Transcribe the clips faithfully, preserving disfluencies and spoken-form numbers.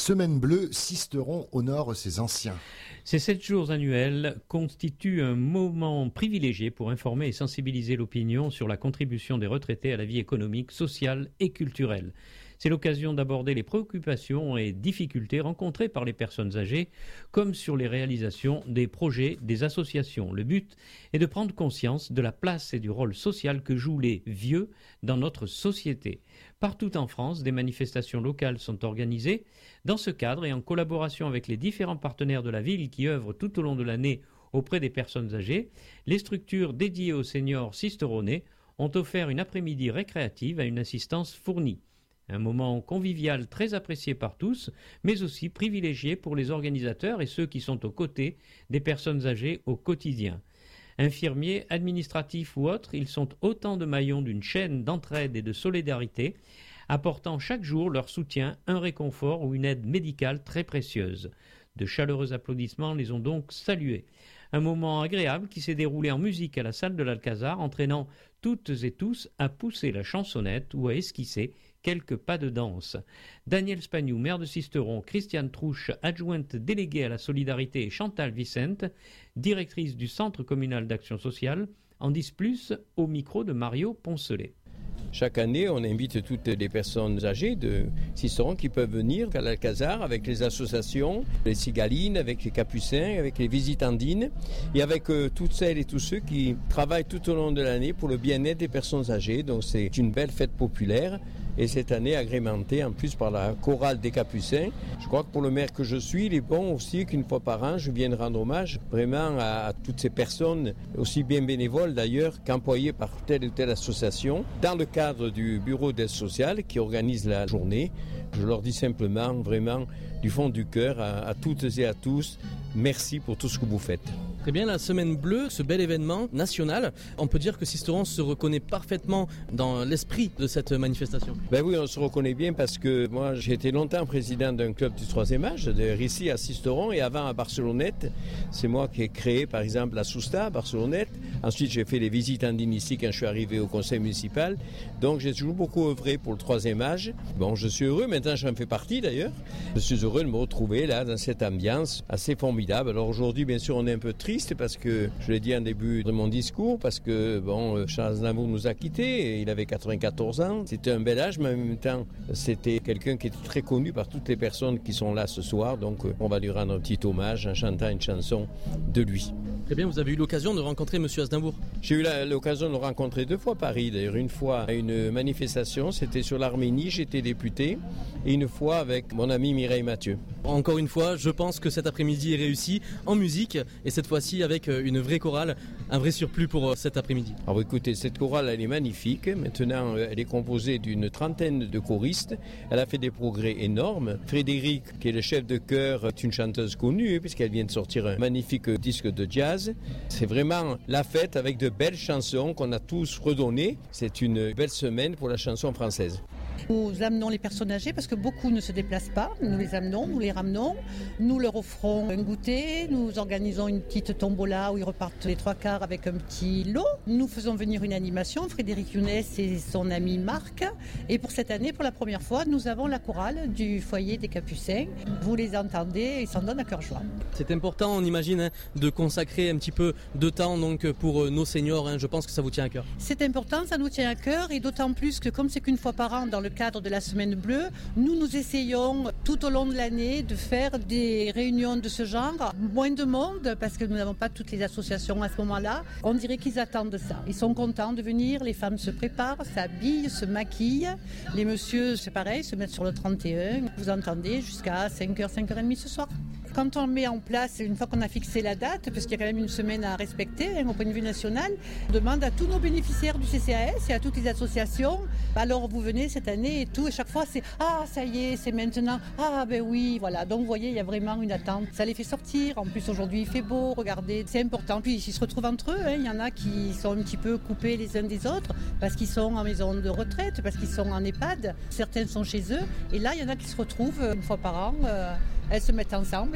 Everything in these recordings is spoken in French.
Semaine bleue, Sisteron honore ses anciens. Ces sept jours annuels constituent un moment privilégié pour informer et sensibiliser l'opinion sur la contribution des retraités à la vie économique, sociale et culturelle. C'est l'occasion d'aborder les préoccupations et difficultés rencontrées par les personnes âgées, comme sur les réalisations des projets des associations. Le but est de prendre conscience de la place et du rôle social que jouent les vieux dans notre société. Partout en France, des manifestations locales sont organisées. Dans ce cadre et en collaboration avec les différents partenaires de la ville qui œuvrent tout au long de l'année auprès des personnes âgées, les structures dédiées aux seniors sisteronnais ont offert une après-midi récréative à une assistance fournie. Un moment convivial très apprécié par tous, mais aussi privilégié pour les organisateurs et ceux qui sont aux côtés des personnes âgées au quotidien. Infirmiers, administratifs ou autres, ils sont autant de maillons d'une chaîne d'entraide et de solidarité, apportant chaque jour leur soutien, un réconfort ou une aide médicale très précieuse. De chaleureux applaudissements les ont donc salués. Un moment agréable qui s'est déroulé en musique à la salle de l'Alcazar, entraînant toutes et tous à pousser la chansonnette ou à esquisser quelques pas de danse. Daniel Spagnou, maire de Sisteron, Christiane Trouche, adjointe déléguée à la solidarité, et Chantal Vicente, directrice du Centre communal d'action sociale, en disent plus au micro de Mario Poncelet. Chaque année, on invite toutes les personnes âgées de Sisteron qui peuvent venir à l'Alcazar avec les associations, les Cigalines, avec les Capucins, avec les Visitandines et avec euh, toutes celles et tous ceux qui travaillent tout au long de l'année pour le bien-être des personnes âgées. Donc c'est une belle fête populaire et cette année agrémentée en plus par la chorale des Capucins. Je crois que pour le maire que je suis, il est bon aussi qu'une fois par an, je vienne rendre hommage vraiment à, à toutes ces personnes, aussi bien bénévoles d'ailleurs qu'employées par telle ou telle association, dans le cadre du bureau d'aide sociale qui organise la journée. Je leur dis simplement, vraiment, du fond du cœur, à, à toutes et à tous, merci pour tout ce que vous faites. Très bien, la Semaine Bleue, ce bel événement national, on peut dire que Sisteron se reconnaît parfaitement dans l'esprit de cette manifestation. Ben oui, on se reconnaît bien parce que moi j'ai été longtemps président d'un club du troisième âge, de ici à Sisteron et avant à Barcelonnette. C'est moi qui ai créé par exemple la Sousta à Barcelonnette. Ensuite j'ai fait les visites andines ici quand je suis arrivé au conseil municipal. Donc j'ai toujours beaucoup œuvré pour le troisième âge. Bon, je suis heureux, maintenant j'en fais partie d'ailleurs. Je suis heureux de me retrouver là dans cette ambiance assez formidable. Alors aujourd'hui bien sûr on est un peu triste parce que, je l'ai dit en début de mon discours, parce que bon, Charles Aznavour nous a quittés, et il avait quatre-vingt-quatorze ans, c'était un bel âge, mais en même temps, c'était quelqu'un qui était très connu par toutes les personnes qui sont là ce soir, donc on va lui rendre un petit hommage en chantant une chanson de lui. Très bien, vous avez eu l'occasion de rencontrer M. Aznavour? J'ai eu la, l'occasion de le rencontrer deux fois à Paris, d'ailleurs une fois à une manifestation, c'était sur l'Arménie, j'étais député, et une fois avec mon ami Mireille Mathieu. Encore une fois, je pense que cet après-midi est réussi en musique, et cette fois-ci avec une vraie chorale, un vrai surplus pour cet après-midi. Alors écoutez, cette chorale elle est magnifique, maintenant elle est composée d'une trentaine de choristes, elle a fait des progrès énormes. Frédéric, qui est le chef de chœur, est une chanteuse connue puisqu'elle vient de sortir un magnifique disque de jazz. C'est vraiment la fête avec de belles chansons qu'on a tous redonnées. C'est une belle semaine pour la chanson française. Nous amenons les personnes âgées parce que beaucoup ne se déplacent pas. Nous les amenons, nous les ramenons. Nous leur offrons un goûter. Nous organisons une petite tombola où ils repartent les trois quarts avec un petit lot. Nous faisons venir une animation. Frédéric Younes et son ami Marc. Et pour cette année, pour la première fois, nous avons la chorale du foyer des Capucins. Vous les entendez, ils s'en donnent à cœur joie. C'est important, on imagine, hein, de consacrer un petit peu de temps donc, pour nos seniors. Hein. Je pense que ça vous tient à cœur. C'est important, ça nous tient à cœur. Et d'autant plus que comme c'est qu'une fois par an dans le cadre de la Semaine Bleue, nous nous essayons tout au long de l'année de faire des réunions de ce genre. Moins de monde parce que nous n'avons pas toutes les associations à ce moment-là. On dirait qu'ils attendent ça. Ils sont contents de venir, les femmes se préparent, s'habillent, se maquillent. Les messieurs, c'est pareil, se mettent sur le trente et un. Vous entendez jusqu'à cinq heures, cinq heures trente ce soir. Quand on met en place, une fois qu'on a fixé la date, parce qu'il y a quand même une semaine à respecter hein, au point de vue national, on demande à tous nos bénéficiaires du C C A S et à toutes les associations, alors vous venez cette année et tout, et chaque fois c'est « Ah, ça y est, c'est maintenant, ah ben oui, voilà ». Donc vous voyez, il y a vraiment une attente. Ça les fait sortir, en plus aujourd'hui il fait beau, regardez, c'est important. Puis ils se retrouvent entre eux, hein. Il y en a qui sont un petit peu coupés les uns des autres, parce qu'ils sont en maison de retraite, parce qu'ils sont en EHPAD, certains sont chez eux, et là il y en a qui se retrouvent une fois par an, euh, elles se mettent ensemble et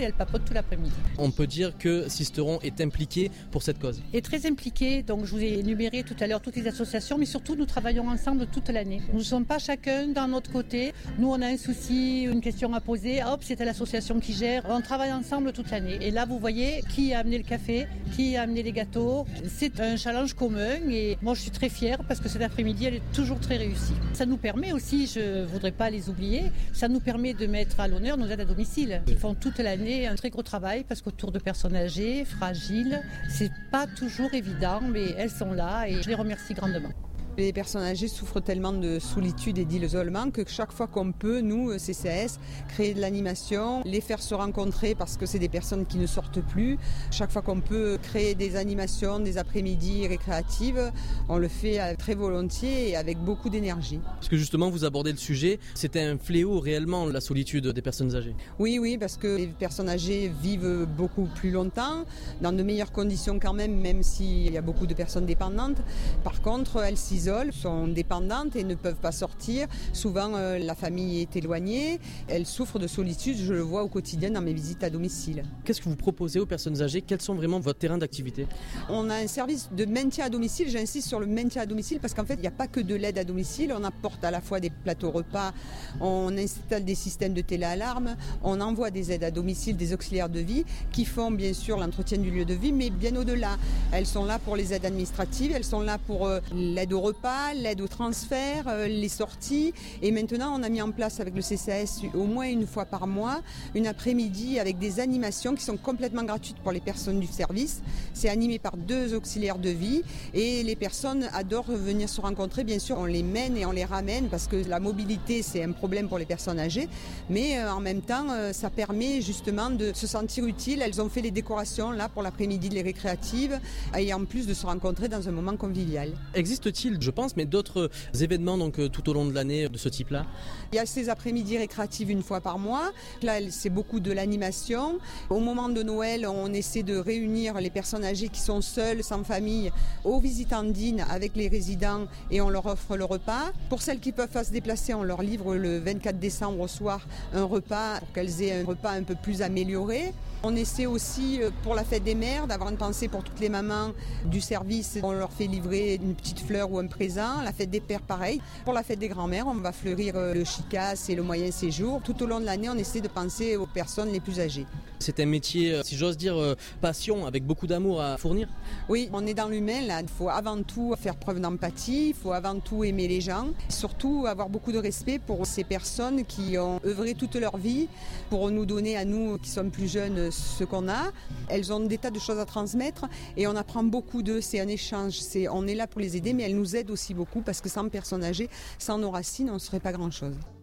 elles papotent tout l'après-midi. On peut dire que Sisteron est impliqué pour cette cause. Et très impliqué, donc je vous ai énuméré tout à l'heure toutes les associations, mais surtout nous travaillons ensemble toute l'année. Nous ne sommes pas chacun dans notre côté. Nous on a un souci, une question à poser, hop, c'est à l'association qui gère. On travaille ensemble toute l'année. Et là vous voyez qui a amené le café, qui a amené les gâteaux. C'est un challenge commun et moi je suis très fière parce que cet après-midi elle est toujours très réussie. Ça nous permet aussi, je ne voudrais pas les oublier, ça nous permet de mettre à l'honneur nos aides à domicile qui font toute l'année un très gros travail parce qu'autour de personnes âgées, fragiles, c'est pas toujours évident mais elles sont là et je les remercie grandement. Les personnes âgées souffrent tellement de solitude et d'isolement que chaque fois qu'on peut, nous, C C A S, créer de l'animation, les faire se rencontrer parce que c'est des personnes qui ne sortent plus. Chaque fois qu'on peut créer des animations, des après-midi récréatives, on le fait très volontiers et avec beaucoup d'énergie. Parce que justement, vous abordez le sujet, c'était un fléau réellement, la solitude des personnes âgées. Oui, oui, parce que les personnes âgées vivent beaucoup plus longtemps, dans de meilleures conditions quand même, même s'il y a beaucoup de personnes dépendantes. Par contre, elles s'isolent, sont dépendantes et ne peuvent pas sortir. Souvent, euh, la famille est éloignée. Elles souffrent de solitude, je le vois au quotidien dans mes visites à domicile. Qu'est-ce que vous proposez aux personnes âgées? Quels sont vraiment votre terrain d'activité? On a un service de maintien à domicile. J'insiste sur le maintien à domicile parce qu'en fait, il n'y a pas que de l'aide à domicile. On apporte à la fois des plateaux repas, on installe des systèmes de téléalarme, on envoie des aides à domicile, des auxiliaires de vie qui font bien sûr l'entretien du lieu de vie, mais bien au-delà. Elles sont là pour les aides administratives, elles sont là pour euh, l'aide au repas, l'aide au transfert, euh, les sorties. Et maintenant, on a mis en place avec le C C A S au moins une fois par mois, une après-midi avec des animations qui sont complètement gratuites pour les personnes du service. C'est animé par deux auxiliaires de vie et les personnes adorent venir se rencontrer. Bien sûr, on les mène et on les ramène parce que la mobilité, c'est un problème pour les personnes âgées. Mais euh, en même temps, euh, ça permet justement de se sentir utile. Elles ont fait les décorations là pour l'après-midi, les récréatives et en plus de se rencontrer dans un moment convivial. Existe-t-il, je pense, mais d'autres événements donc, tout au long de l'année de ce type-là? Il y a ces après-midi récréatives une fois par mois. Là, c'est beaucoup de l'animation. Au moment de Noël, on essaie de réunir les personnes âgées qui sont seules, sans famille, aux visitandines avec les résidents et on leur offre le repas. Pour celles qui ne peuvent pas se déplacer, on leur livre le vingt-quatre décembre au soir un repas pour qu'elles aient un repas un peu plus amélioré. On essaie aussi pour la fête des mères d'avoir une pensée pour toutes les mamans du service. On leur fait livrer une petite fleur ou un présent. La fête des pères, pareil. Pour la fête des grands-mères, on va fleurir le chicasse et le moyen séjour. Tout au long de l'année, on essaie de penser aux personnes les plus âgées. C'est un métier, si j'ose dire, passion, avec beaucoup d'amour à fournir? Oui, on est dans l'humain là. Il faut avant tout faire preuve d'empathie, il faut avant tout aimer les gens. Surtout avoir beaucoup de respect pour ces personnes qui ont œuvré toute leur vie pour nous donner à nous qui sommes plus jeunes ce qu'on a. Elles ont des tas de choses à transmettre et on apprend beaucoup d'eux. C'est un échange. C'est, on est là pour les aider, mais elles nous aident aussi beaucoup parce que sans personnes âgées, sans nos racines, on ne serait pas grand-chose.